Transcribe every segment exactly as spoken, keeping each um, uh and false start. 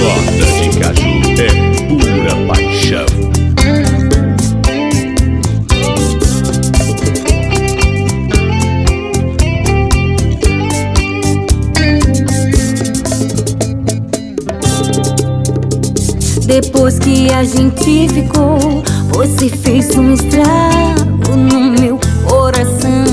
Nota de Caju é pura paixão. Depois que a gente ficou, você fez um estrago no meu coração.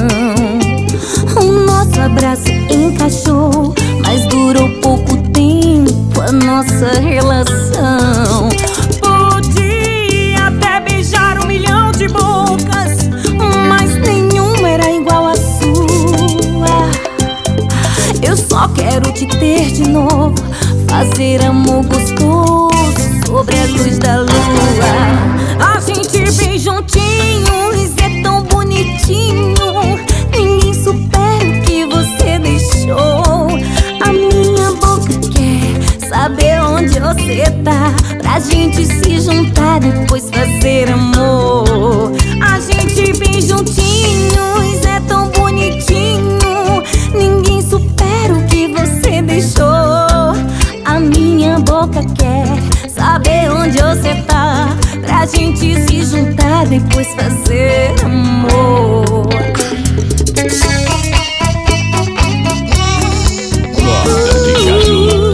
O nosso abraço encaixou, mas durou pouco tempo a nossa relação. Podia até beijar um milhão de bocas, mas nenhuma era igual à sua. Eu só quero te ter de novo, fazer amor gostoso sobre a luz da lua. A gente bem juntinhos, é tão bonitinho. Ninguém supera o que você deixou. A minha boca quer saber onde você tá, pra gente se juntar, depois fazer amor. A gente bem juntinhos, é tão bonitinho. Ninguém supera o que você deixou. A minha boca quer saber onde você tá, pra gente se juntar, depois fazer amor. Nota de Caju.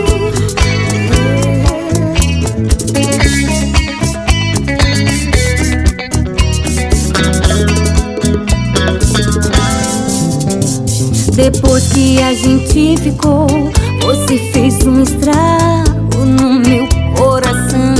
Depois que a gente ficou, você fez um estrago no meu coração.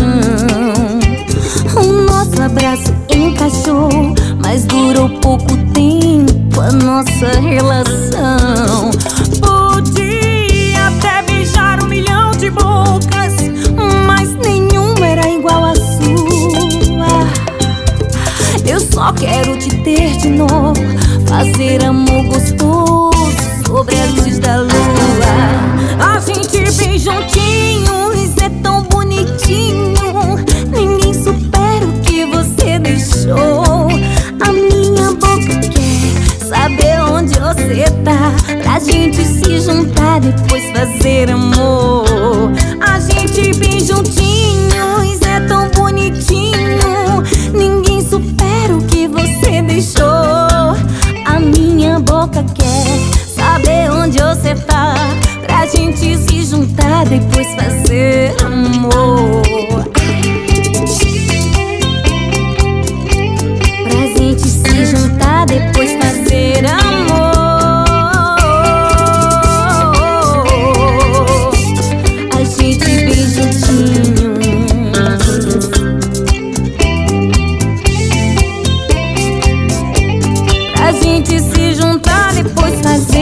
O nosso abraço encaixou, mas durou pouco tempo a nossa relação. Podia até beijar um milhão de bocas, mas nenhuma era igual à sua. Eu só quero te ter de novo, fazer amor gostoso sobre a luz da lua. A gente bem juntinhos, é tão bonitinho. Ninguém supera o que você deixou. A minha boca quer saber onde você tá, pra gente se juntar, depois fazer amor. A gente bem juntinhos, é tão bonitinho. Ninguém supera o que você deixou. A minha boca quer saber onde você tá, pra gente se juntar, depois fazer amor. Pra gente se juntar, depois fazer amor. A gente bem juntinho, pra gente se juntar, depois fazer